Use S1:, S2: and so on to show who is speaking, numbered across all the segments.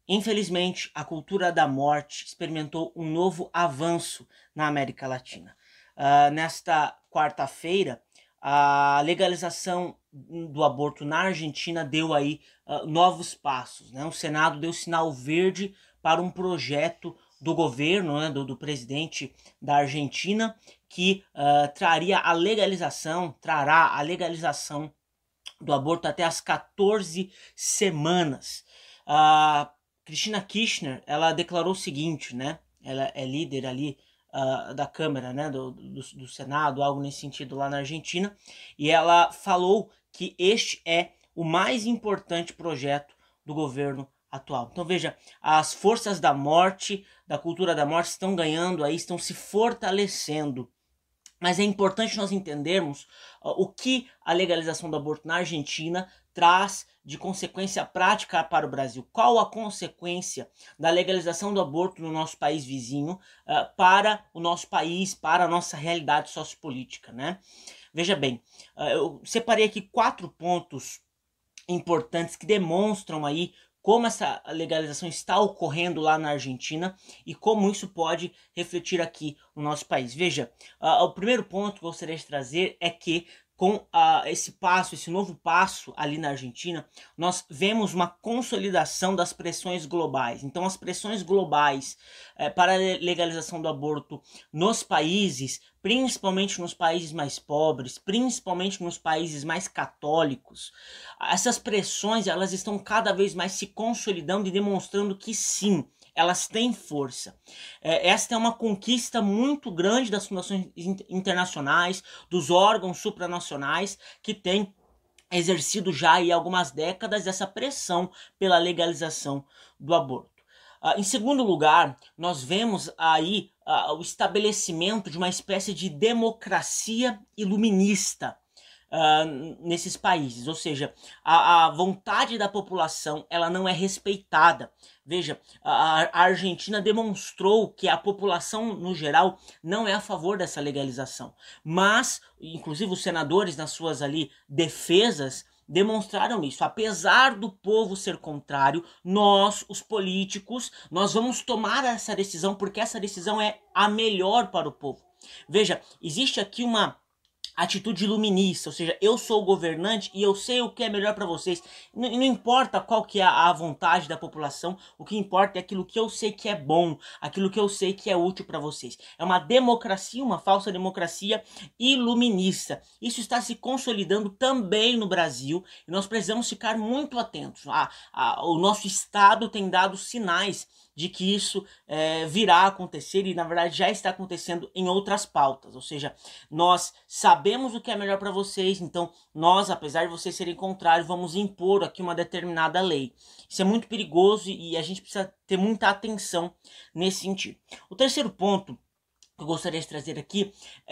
S1: Infelizmente, a cultura da morte experimentou um novo avanço na América Latina. Nesta quarta-feira, a legalização do aborto na Argentina deu aí novos passos, né? O Senado deu sinal verde para um projeto do governo, né, do presidente da Argentina, que trará a legalização do aborto até as 14 semanas. Cristina Kirchner, ela declarou o seguinte, né? Ela é líder ali da Câmara, né? Do Senado, algo nesse sentido lá na Argentina, e ela falou que este é o mais importante projeto do governo atual. Então veja, as forças da morte, da cultura da morte, estão ganhando aí, estão se fortalecendo. Mas é importante nós entendermos o que a legalização do aborto na Argentina traz de consequência prática para o Brasil. Qual a consequência da legalização do aborto no nosso país vizinho para o nosso país, para a nossa realidade sociopolítica, né? Veja bem, eu separei aqui 4 pontos importantes que demonstram aí como essa legalização está ocorrendo lá na Argentina e como isso pode refletir aqui no nosso país. Veja, o primeiro ponto que eu gostaria de trazer é que com esse novo passo ali na Argentina, nós vemos uma consolidação das pressões globais. Então, as pressões globais para a legalização do aborto nos países, principalmente nos países mais pobres, principalmente nos países mais católicos, essas pressões elas estão cada vez mais se consolidando e demonstrando que sim, elas têm força. Esta é uma conquista muito grande das fundações internacionais, dos órgãos supranacionais que têm exercido já há algumas décadas essa pressão pela legalização do aborto. Em segundo lugar, nós vemos aí o estabelecimento de uma espécie de democracia iluminista nesses países, ou seja, a vontade da população ela não é respeitada. Veja, a Argentina demonstrou que a população no geral não é a favor dessa legalização, mas inclusive os senadores nas suas ali defesas demonstraram isso. Apesar do povo ser contrário, nós, os políticos, nós vamos tomar essa decisão porque essa decisão é a melhor para o povo. Veja, existe aqui uma atitude iluminista, ou seja, eu sou o governante e eu sei o que é melhor para vocês. Não importa qual que é a vontade da população, o que importa é aquilo que eu sei que é bom, aquilo que eu sei que é útil para vocês. É uma democracia, uma falsa democracia iluminista. Isso está se consolidando também no Brasil e nós precisamos ficar muito atentos. O nosso Estado tem dado sinais de que isso virá a acontecer e na verdade já está acontecendo em outras pautas, ou seja, nós sabemos o que é melhor para vocês, então nós, apesar de vocês serem contrários, vamos impor aqui uma determinada lei. Isso é muito perigoso e a gente precisa ter muita atenção nesse sentido. O terceiro ponto que eu gostaria de trazer aqui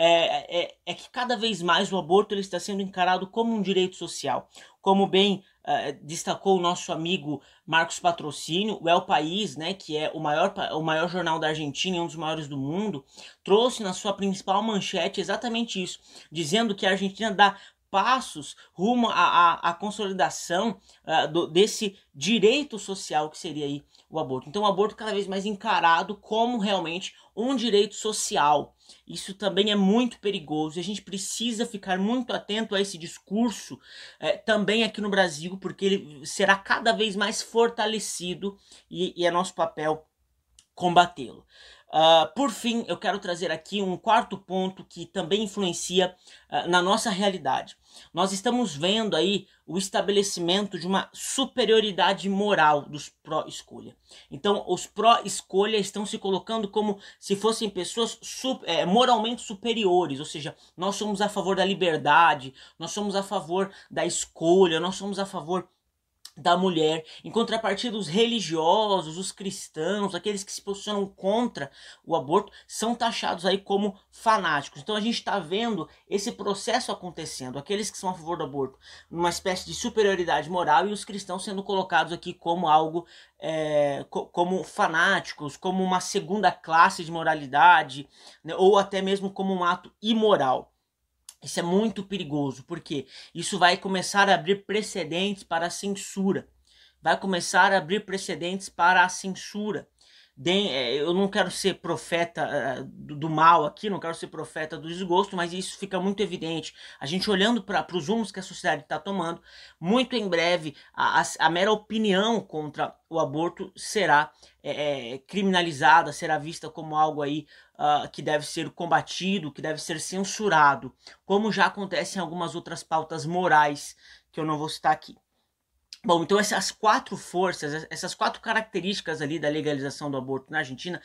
S1: é que cada vez mais o aborto ele está sendo encarado como um direito social, como bem destacou o nosso amigo Marcos Patrocínio, o El País, né, que é o maior jornal da Argentina e um dos maiores do mundo, trouxe na sua principal manchete exatamente isso, dizendo que a Argentina dá passos rumo à consolidação desse direito social que seria aí o aborto. Então o aborto cada vez mais encarado como realmente um direito social. Isso também é muito perigoso e a gente precisa ficar muito atento a esse discurso também aqui no Brasil, porque ele será cada vez mais fortalecido e é nosso papel combatê-lo. Por fim, eu quero trazer aqui um quarto ponto que também influencia na nossa realidade. Nós estamos vendo aí o estabelecimento de uma superioridade moral dos pró-escolha. Então, os pró-escolha estão se colocando como se fossem pessoas moralmente superiores, ou seja, nós somos a favor da liberdade, nós somos a favor da escolha, nós somos a favor da mulher. Em contrapartida, os religiosos, os cristãos, aqueles que se posicionam contra o aborto, são taxados aí como fanáticos. Então a gente está vendo esse processo acontecendo, aqueles que são a favor do aborto numa espécie de superioridade moral e os cristãos sendo colocados aqui como algo como fanáticos, como uma segunda classe de moralidade, né, ou até mesmo como um ato imoral. Isso é muito perigoso, porque isso vai começar a abrir precedentes para a censura. vai começar a abrir precedentes para a censura. Eu não quero ser profeta do mal aqui, não quero ser profeta do desgosto, mas isso fica muito evidente. A gente olhando para os rumos que a sociedade está tomando, muito em breve a mera opinião contra o aborto será criminalizada, será vista como algo aí que deve ser combatido, que deve ser censurado, como já acontece em algumas outras pautas morais que eu não vou citar aqui. Bom, então essas quatro forças, essas quatro características ali da legalização do aborto na Argentina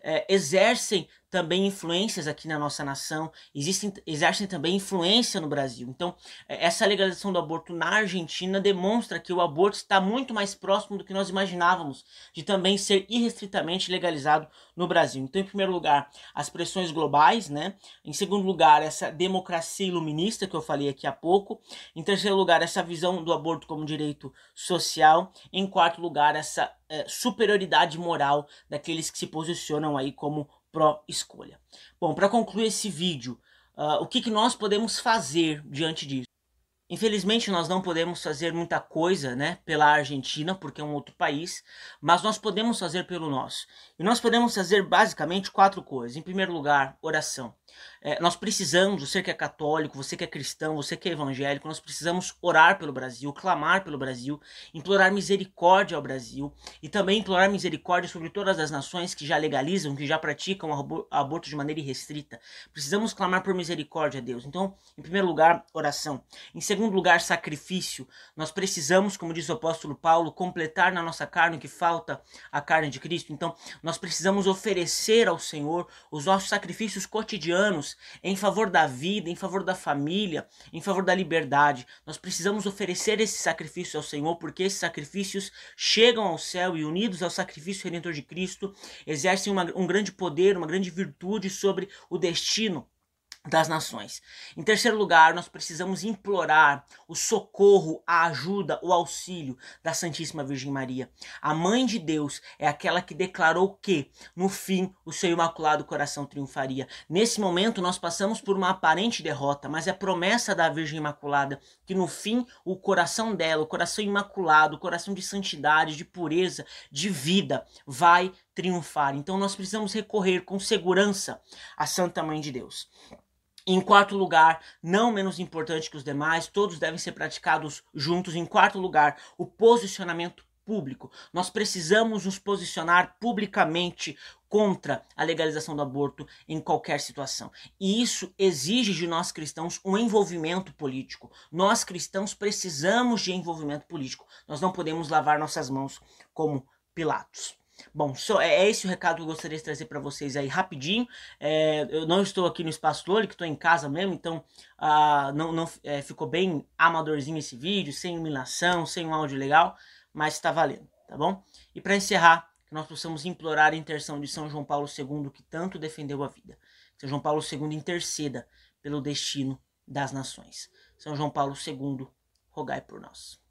S1: exercem também influências aqui na nossa nação, exercem também influência no Brasil. Então, essa legalização do aborto na Argentina demonstra que o aborto está muito mais próximo do que nós imaginávamos de também ser irrestritamente legalizado no Brasil. Então, em primeiro lugar, as pressões globais, né? Em segundo lugar, essa democracia iluminista que eu falei aqui há pouco. Em terceiro lugar, essa visão do aborto como direito social. Em quarto lugar, essa superioridade moral daqueles que se posicionam aí como pró-escolha. Bom, para concluir esse vídeo, o que nós podemos fazer diante disso? Infelizmente nós não podemos fazer muita coisa, né, pela Argentina, porque é um outro país, mas nós podemos fazer pelo nosso. E nós podemos fazer basicamente quatro coisas. Em primeiro lugar, oração. Nós precisamos, você que é católico, você que é cristão, você que é evangélico, nós precisamos orar pelo Brasil, clamar pelo Brasil, implorar misericórdia ao Brasil e também implorar misericórdia sobre todas as nações que já legalizam, que já praticam aborto de maneira irrestrita. Precisamos clamar por misericórdia a Deus. Então, em primeiro lugar, oração. Em segundo lugar, sacrifício. Nós precisamos, como diz o apóstolo Paulo, completar na nossa carne o que falta a carne de Cristo. Então, nós precisamos oferecer ao Senhor os nossos sacrifícios cotidianos em favor da vida, em favor da família, em favor da liberdade. Nós precisamos oferecer esse sacrifício ao Senhor, porque esses sacrifícios chegam ao céu e, unidos ao sacrifício redentor de Cristo, exercem um grande poder, uma grande virtude sobre o destino das nações. Em terceiro lugar, nós precisamos implorar o socorro, a ajuda, o auxílio da Santíssima Virgem Maria. A Mãe de Deus é aquela que declarou que, no fim, o seu Imaculado Coração triunfaria. Nesse momento, nós passamos por uma aparente derrota, mas é promessa da Virgem Imaculada que, no fim, o coração dela, o coração imaculado, o coração de santidade, de pureza, de vida, vai triunfar. Então, nós precisamos recorrer com segurança à Santa Mãe de Deus. Em quarto lugar, não menos importante que os demais, todos devem ser praticados juntos. Em quarto lugar, o posicionamento público. Nós precisamos nos posicionar publicamente contra a legalização do aborto em qualquer situação. E isso exige de nós cristãos um envolvimento político. Nós cristãos precisamos de envolvimento político. Nós não podemos lavar nossas mãos como Pilatos. Bom, é esse o recado que eu gostaria de trazer para vocês aí rapidinho. Eu não estou aqui no Espaço Lore, que estou em casa mesmo, então ficou bem amadorzinho esse vídeo, sem iluminação, sem um áudio legal, mas está valendo, tá bom? E para encerrar, que nós possamos implorar a intercessão de São João Paulo II, que tanto defendeu a vida. São João Paulo II interceda pelo destino das nações. São João Paulo II, rogai por nós.